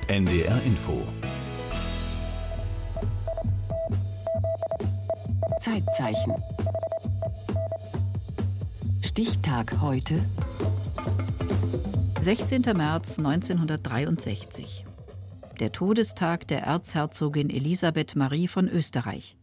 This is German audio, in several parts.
NDR Info. Zeitzeichen. Stichtag heute. 16. März 1963. Der Todestag der Erzherzogin Elisabeth Marie von Österreich.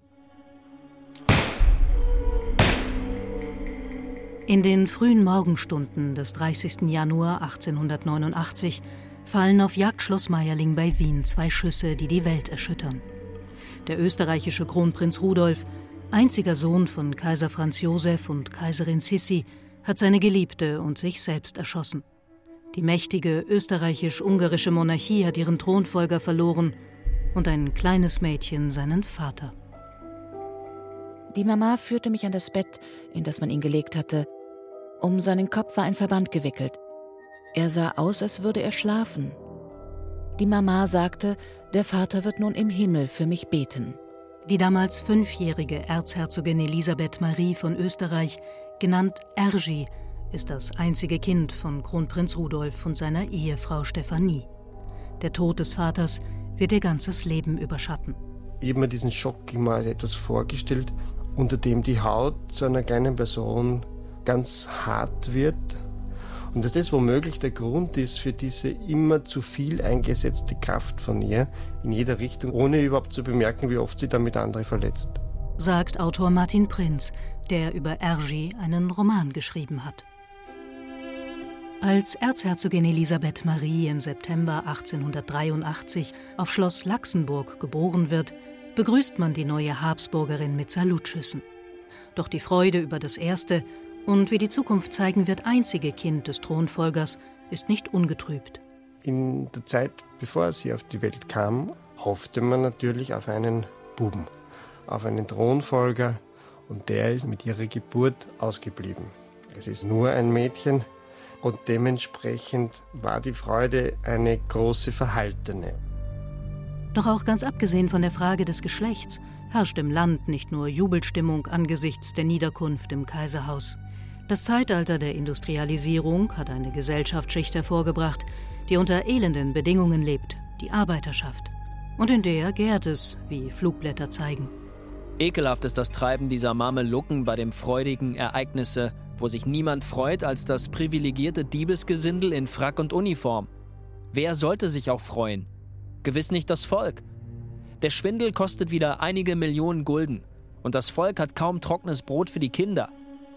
In den frühen Morgenstunden des 30. Januar 1889 fallen auf Jagdschloss Meierling bei Wien 2 Schüsse, die die Welt erschüttern. Der österreichische Kronprinz Rudolf, einziger Sohn von Kaiser Franz Josef und Kaiserin Sissi, hat seine Geliebte und sich selbst erschossen. Die mächtige österreichisch-ungarische Monarchie hat ihren Thronfolger verloren und ein kleines Mädchen seinen Vater. Die Mama führte mich an das Bett, in das man ihn gelegt hatte. Um seinen Kopf war ein Verband gewickelt. Er sah aus, als würde er schlafen. Die Mama sagte, der Vater wird nun im Himmel für mich beten. Die damals 5-jährige Erzherzogin Elisabeth Marie von Österreich, genannt Erzsi, ist das einzige Kind von Kronprinz Rudolf und seiner Ehefrau Stephanie. Der Tod des Vaters wird ihr ganzes Leben überschatten. Ich habe mir diesen Schock immer als etwas vorgestellt, unter dem die Haut zu einer kleinen Person ganz hart wird und dass das womöglich der Grund ist für diese immer zu viel eingesetzte Kraft von ihr in jeder Richtung, ohne überhaupt zu bemerken, wie oft sie damit andere verletzt. Sagt Autor Martin Prinz, der über Erzsi einen Roman geschrieben hat. Als Erzherzogin Elisabeth Marie im September 1883 auf Schloss Laxenburg geboren wird, begrüßt man die neue Habsburgerin mit Salutschüssen. Doch die Freude über das erste und, wie die Zukunft zeigen wird, einzige Kind des Thronfolgers ist nicht ungetrübt. In der Zeit, bevor sie auf die Welt kam, hoffte man natürlich auf einen Buben, auf einen Thronfolger, und der ist mit ihrer Geburt ausgeblieben. Es ist nur ein Mädchen und dementsprechend war die Freude eine große verhaltene. Doch auch ganz abgesehen von der Frage des Geschlechts herrscht im Land nicht nur Jubelstimmung angesichts der Niederkunft im Kaiserhaus. Das Zeitalter der Industrialisierung hat eine Gesellschaftsschicht hervorgebracht, die unter elenden Bedingungen lebt, die Arbeiterschaft. Und in der gärt es, wie Flugblätter zeigen. Ekelhaft ist das Treiben dieser Mamelucken bei dem freudigen Ereignisse, wo sich niemand freut als das privilegierte Diebesgesindel in Frack und Uniform. Wer sollte sich auch freuen? Gewiss nicht das Volk. Der Schwindel kostet wieder einige Millionen Gulden und das Volk hat kaum trockenes Brot für die Kinder.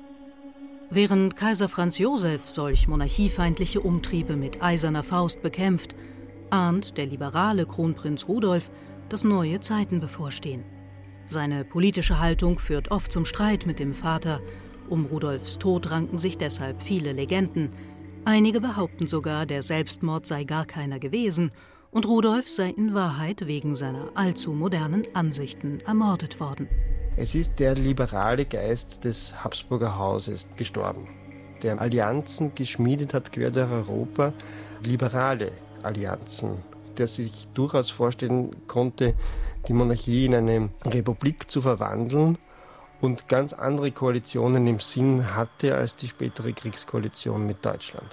Während Kaiser Franz Josef solch monarchiefeindliche Umtriebe mit eiserner Faust bekämpft, ahnt der liberale Kronprinz Rudolf, dass neue Zeiten bevorstehen. Seine politische Haltung führt oft zum Streit mit dem Vater. Um Rudolfs Tod ranken sich deshalb viele Legenden. Einige behaupten sogar, der Selbstmord sei gar keiner gewesen und Rudolf sei in Wahrheit wegen seiner allzu modernen Ansichten ermordet worden. Es ist der liberale Geist des Habsburger Hauses gestorben, der Allianzen geschmiedet hat quer durch Europa, liberale Allianzen, der sich durchaus vorstellen konnte, die Monarchie in eine Republik zu verwandeln und ganz andere Koalitionen im Sinn hatte als die spätere Kriegskoalition mit Deutschland.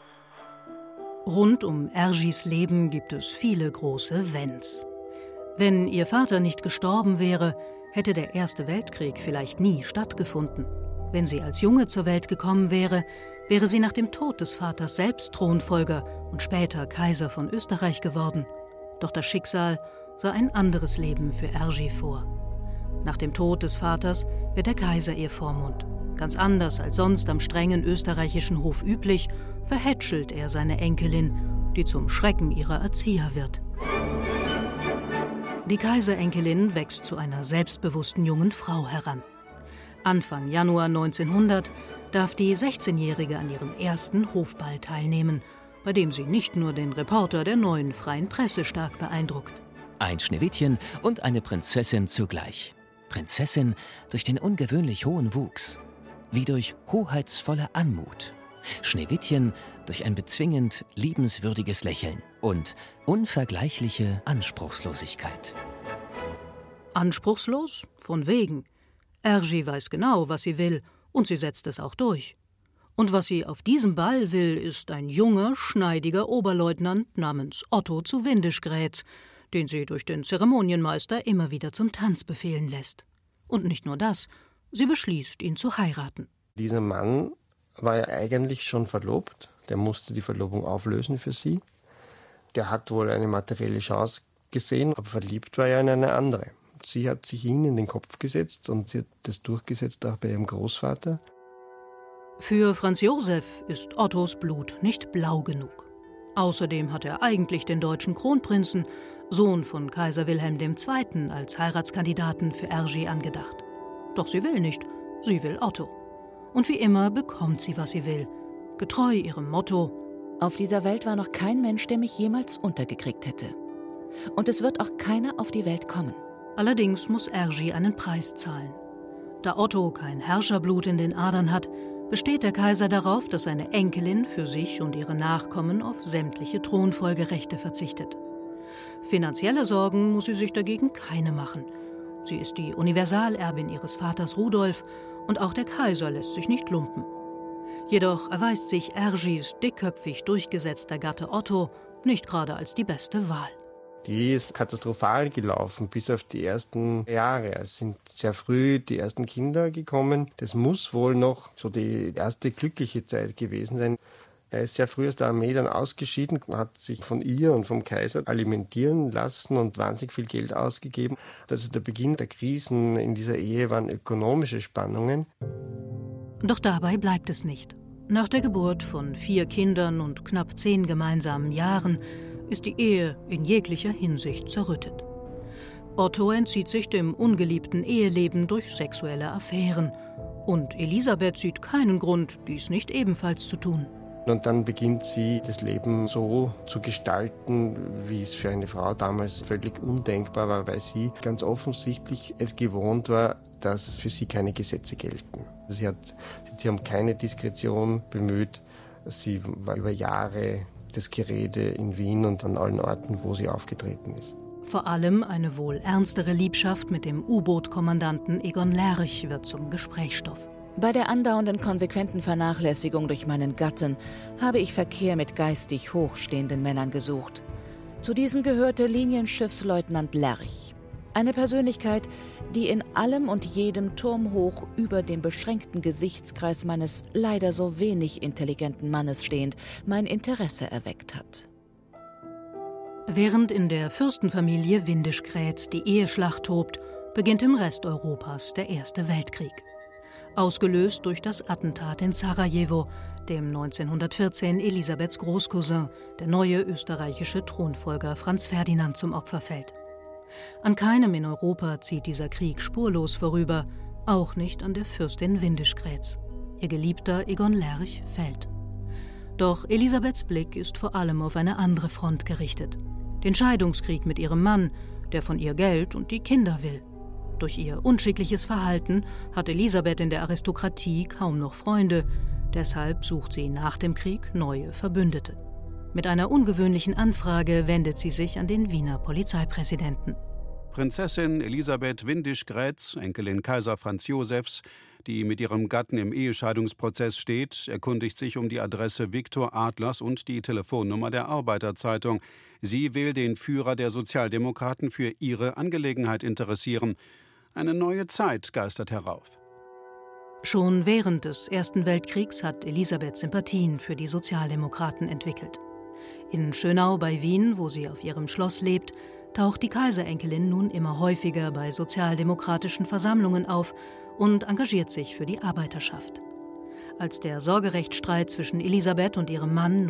Rund um Erzsis Leben gibt es viele große Wenns. Wenn ihr Vater nicht gestorben wäre, hätte der Erste Weltkrieg vielleicht nie stattgefunden. Wenn sie als Junge zur Welt gekommen wäre, wäre sie nach dem Tod des Vaters selbst Thronfolger und später Kaiser von Österreich geworden. Doch das Schicksal sah ein anderes Leben für Erzsi vor. Nach dem Tod des Vaters wird der Kaiser ihr Vormund. Ganz anders als sonst am strengen österreichischen Hof üblich, verhätschelt er seine Enkelin, die zum Schrecken ihrer Erzieher wird. Die Kaiserenkelin wächst zu einer selbstbewussten jungen Frau heran. Anfang Januar 1900 darf die 16-Jährige an ihrem ersten Hofball teilnehmen, bei dem sie nicht nur den Reporter der Neuen Freien Presse stark beeindruckt. Ein Schneewittchen und eine Prinzessin zugleich. Prinzessin durch den ungewöhnlich hohen Wuchs, wie durch hoheitsvolle Anmut. Schneewittchen durch ein bezwingend liebenswürdiges Lächeln und unvergleichliche Anspruchslosigkeit. Anspruchslos? Von wegen. Erzsi weiß genau, was sie will, und sie setzt es auch durch. Und was sie auf diesem Ball will, ist ein junger, schneidiger Oberleutnant namens Otto zu Windischgrätz, den sie durch den Zeremonienmeister immer wieder zum Tanz befehlen lässt. Und nicht nur das, sie beschließt, ihn zu heiraten. Dieser Mann war ja eigentlich schon verlobt, der musste die Verlobung auflösen für sie. Der hat wohl eine materielle Chance gesehen, aber verliebt war er in eine andere. Sie hat sich ihn in den Kopf gesetzt und sie hat das durchgesetzt auch bei ihrem Großvater. Für Franz Josef ist Ottos Blut nicht blau genug. Außerdem hat er eigentlich den deutschen Kronprinzen, Sohn von Kaiser Wilhelm II., als Heiratskandidaten für Hergé angedacht. Doch sie will nicht, sie will Otto. Und wie immer bekommt sie, was sie will. Getreu ihrem Motto: Auf dieser Welt war noch kein Mensch, der mich jemals untergekriegt hätte. Und es wird auch keiner auf die Welt kommen. Allerdings muss Hergé einen Preis zahlen. Da Otto kein Herrscherblut in den Adern hat, besteht der Kaiser darauf, dass seine Enkelin für sich und ihre Nachkommen auf sämtliche Thronfolgerechte verzichtet. Finanzielle Sorgen muss sie sich dagegen keine machen. Sie ist die Universalerbin ihres Vaters Rudolf und auch der Kaiser lässt sich nicht lumpen. Jedoch erweist sich Hergés dickköpfig durchgesetzter Gatte Otto nicht gerade als die beste Wahl. Die ist katastrophal gelaufen, bis auf die ersten Jahre. Es sind sehr früh die ersten Kinder gekommen. Das muss wohl noch so die erste glückliche Zeit gewesen sein. Er ist sehr früh aus der Armee dann ausgeschieden, hat sich von ihr und vom Kaiser alimentieren lassen und wahnsinnig viel Geld ausgegeben. Also der Beginn der Krisen in dieser Ehe waren ökonomische Spannungen. Doch dabei bleibt es nicht. Nach der Geburt von 4 Kindern und knapp 10 gemeinsamen Jahren ist die Ehe in jeglicher Hinsicht zerrüttet. Otto entzieht sich dem ungeliebten Eheleben durch sexuelle Affären. Und Elisabeth sieht keinen Grund, dies nicht ebenfalls zu tun. Und dann beginnt sie, das Leben so zu gestalten, wie es für eine Frau damals völlig undenkbar war, weil sie ganz offensichtlich es gewohnt war, dass für sie keine Gesetze gelten. Sie hat um keine Diskretion bemüht. Sie war über Jahre das Gerede in Wien und an allen Orten, wo sie aufgetreten ist. Vor allem eine wohl ernstere Liebschaft mit dem U-Boot-Kommandanten Egon Lerch wird zum Gesprächsstoff. Bei der andauernden konsequenten Vernachlässigung durch meinen Gatten habe ich Verkehr mit geistig hochstehenden Männern gesucht. Zu diesen gehörte Linienschiffsleutnant Lerch. Eine Persönlichkeit, die in allem und jedem turmhoch über dem beschränkten Gesichtskreis meines leider so wenig intelligenten Mannes stehend mein Interesse erweckt hat. Während in der Fürstenfamilie Windischgrätz die Eheschlacht tobt, beginnt im Rest Europas der Erste Weltkrieg. Ausgelöst durch das Attentat in Sarajevo, dem 1914 Elisabeths Großcousin, der neue österreichische Thronfolger Franz Ferdinand, zum Opfer fällt. An keinem in Europa zieht dieser Krieg spurlos vorüber, auch nicht an der Fürstin Windischgrätz. Ihr Geliebter Egon Lerch fällt. Doch Elisabeths Blick ist vor allem auf eine andere Front gerichtet: den Scheidungskrieg mit ihrem Mann, der von ihr Geld und die Kinder will. Durch ihr unschickliches Verhalten hat Elisabeth in der Aristokratie kaum noch Freunde, deshalb sucht sie nach dem Krieg neue Verbündete. Mit einer ungewöhnlichen Anfrage wendet sie sich an den Wiener Polizeipräsidenten. Prinzessin Elisabeth Windischgrätz, Enkelin Kaiser Franz Josefs, die mit ihrem Gatten im Ehescheidungsprozess steht, erkundigt sich um die Adresse Viktor Adlers und die Telefonnummer der Arbeiterzeitung. Sie will den Führer der Sozialdemokraten für ihre Angelegenheit interessieren. Eine neue Zeit geistert herauf. Schon während des Ersten Weltkriegs hat Elisabeth Sympathien für die Sozialdemokraten entwickelt. In Schönau bei Wien, wo sie auf ihrem Schloss lebt, taucht die Kaiserenkelin nun immer häufiger bei sozialdemokratischen Versammlungen auf und engagiert sich für die Arbeiterschaft. Als der Sorgerechtsstreit zwischen Elisabeth und ihrem Mann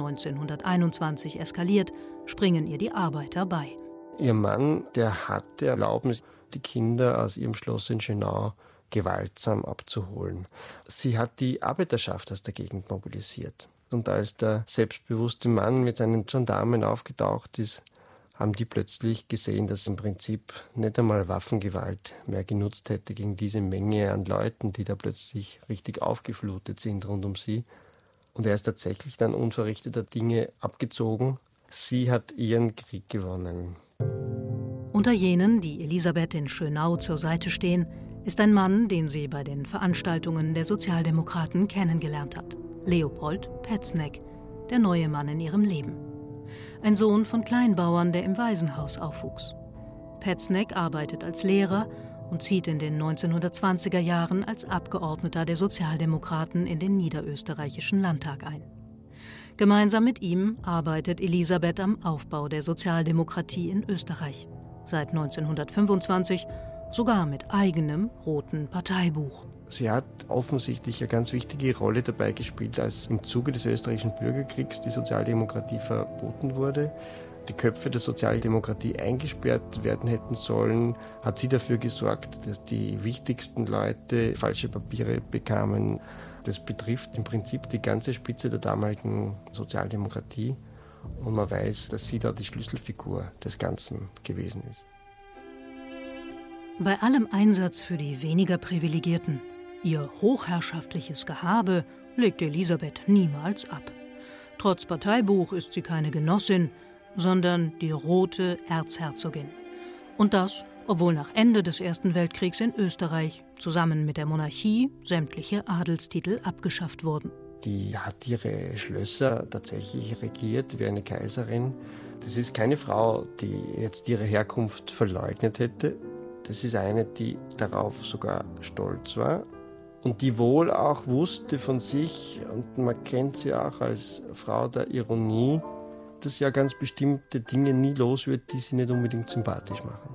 1921 eskaliert, springen ihr die Arbeiter bei. Ihr Mann, der hatte Erlaubnis, die Kinder aus ihrem Schloss in Schönau gewaltsam abzuholen. Sie hat die Arbeiterschaft aus der Gegend mobilisiert. Und als der selbstbewusste Mann mit seinen Gendarmen aufgetaucht ist, haben die plötzlich gesehen, dass im Prinzip nicht einmal Waffengewalt mehr genutzt hätte gegen diese Menge an Leuten, die da plötzlich richtig aufgeflutet sind rund um sie. Und er ist tatsächlich dann unverrichteter Dinge abgezogen. Sie hat ihren Krieg gewonnen. Unter jenen, die Elisabeth in Schönau zur Seite stehen, ist ein Mann, den sie bei den Veranstaltungen der Sozialdemokraten kennengelernt hat. Leopold Petzneck, der neue Mann in ihrem Leben. Ein Sohn von Kleinbauern, der im Waisenhaus aufwuchs. Petzneck arbeitet als Lehrer und zieht in den 1920er Jahren als Abgeordneter der Sozialdemokraten in den niederösterreichischen Landtag ein. Gemeinsam mit ihm arbeitet Elisabeth am Aufbau der Sozialdemokratie in Österreich. Seit 1925 sogar mit eigenem roten Parteibuch. Sie hat offensichtlich eine ganz wichtige Rolle dabei gespielt, als im Zuge des österreichischen Bürgerkriegs die Sozialdemokratie verboten wurde. Die Köpfe der Sozialdemokratie eingesperrt werden hätten sollen, hat sie dafür gesorgt, dass die wichtigsten Leute falsche Papiere bekamen. Das betrifft im Prinzip die ganze Spitze der damaligen Sozialdemokratie. Und man weiß, dass sie da die Schlüsselfigur des Ganzen gewesen ist. Bei allem Einsatz für die weniger Privilegierten, ihr hochherrschaftliches Gehabe legt Elisabeth niemals ab. Trotz Parteibuch ist sie keine Genossin, sondern die rote Erzherzogin. Und das, obwohl nach Ende des Ersten Weltkriegs in Österreich zusammen mit der Monarchie sämtliche Adelstitel abgeschafft wurden. Die hat ihre Schlösser tatsächlich regiert wie eine Kaiserin. Das ist keine Frau, die jetzt ihre Herkunft verleugnet hätte. Das ist eine, die darauf sogar stolz war und die wohl auch wusste von sich, und man kennt sie auch als Frau der Ironie, dass sie ja ganz bestimmte Dinge nie los wird, die sie nicht unbedingt sympathisch machen.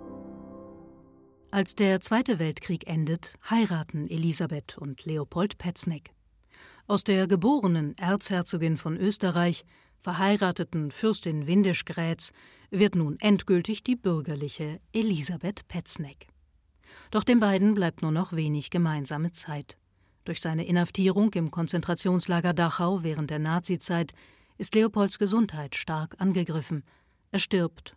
Als der Zweite Weltkrieg endet, heiraten Elisabeth und Leopold Petzneck. Aus der geborenen Erzherzogin von Österreich, verheirateten Fürstin Windisch-Graetz, wird nun endgültig die bürgerliche Elisabeth Petzneck. Doch den beiden bleibt nur noch wenig gemeinsame Zeit. Durch seine Inhaftierung im Konzentrationslager Dachau während der Nazizeit ist Leopolds Gesundheit stark angegriffen. Er stirbt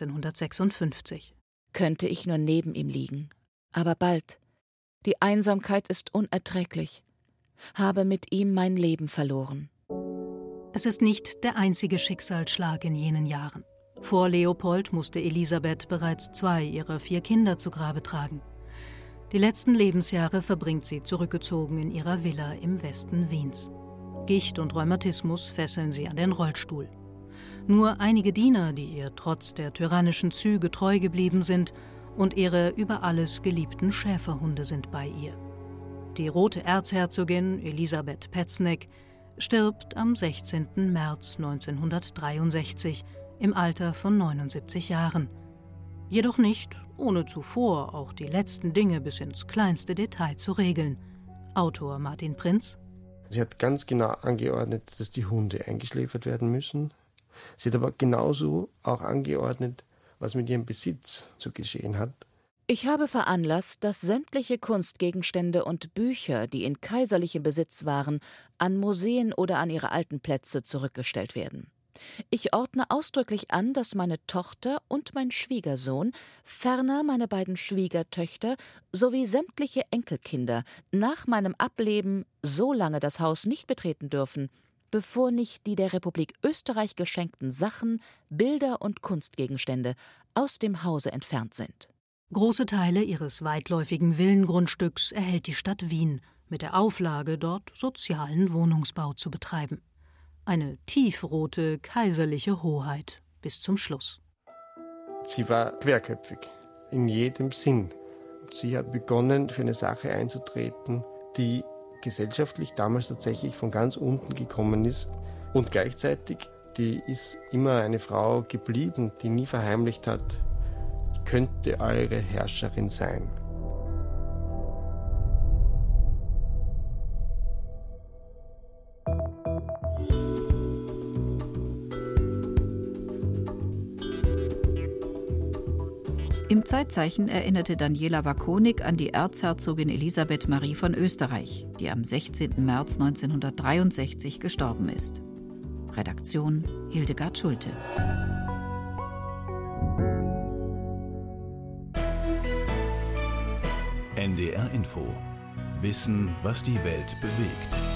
1956. Könnte ich nur neben ihm liegen. Aber bald. Die Einsamkeit ist unerträglich. Habe mit ihm mein Leben verloren. Es ist nicht der einzige Schicksalsschlag in jenen Jahren. Vor Leopold musste Elisabeth bereits 2 ihrer 4 Kinder zu Grabe tragen. Die letzten Lebensjahre verbringt sie zurückgezogen in ihrer Villa im Westen Wiens. Gicht und Rheumatismus fesseln sie an den Rollstuhl. Nur einige Diener, die ihr trotz der tyrannischen Züge treu geblieben sind, und ihre über alles geliebten Schäferhunde sind bei ihr. Die rote Erzherzogin Elisabeth Petzneck stirbt am 16. März 1963 im Alter von 79 Jahren. Jedoch nicht, ohne zuvor auch die letzten Dinge bis ins kleinste Detail zu regeln. Autor Martin Prinz. Sie hat ganz genau angeordnet, dass die Hunde eingeschläfert werden müssen. Sie hat aber genauso auch angeordnet, was mit ihrem Besitz zu geschehen hat. Ich habe veranlasst, dass sämtliche Kunstgegenstände und Bücher, die in kaiserlichem Besitz waren, an Museen oder an ihre alten Plätze zurückgestellt werden. Ich ordne ausdrücklich an, dass meine Tochter und mein Schwiegersohn, ferner meine beiden Schwiegertöchter sowie sämtliche Enkelkinder nach meinem Ableben so lange das Haus nicht betreten dürfen, bevor nicht die der Republik Österreich geschenkten Sachen, Bilder und Kunstgegenstände aus dem Hause entfernt sind. Große Teile ihres weitläufigen Villengrundstücks erhält die Stadt Wien mit der Auflage, dort sozialen Wohnungsbau zu betreiben. Eine tiefrote kaiserliche Hoheit bis zum Schluss. Sie war querköpfig, in jedem Sinn. Sie hat begonnen, für eine Sache einzutreten, die gesellschaftlich damals tatsächlich von ganz unten gekommen ist. Und gleichzeitig, die ist immer eine Frau geblieben, die nie verheimlicht hat, ich könnte eure Herrscherin sein. Im Zeitzeichen erinnerte Daniela Wakonik an die Erzherzogin Elisabeth Marie von Österreich, die am 16. März 1963 gestorben ist. Redaktion Hildegard Schulte. NDR Info. Wissen, was die Welt bewegt.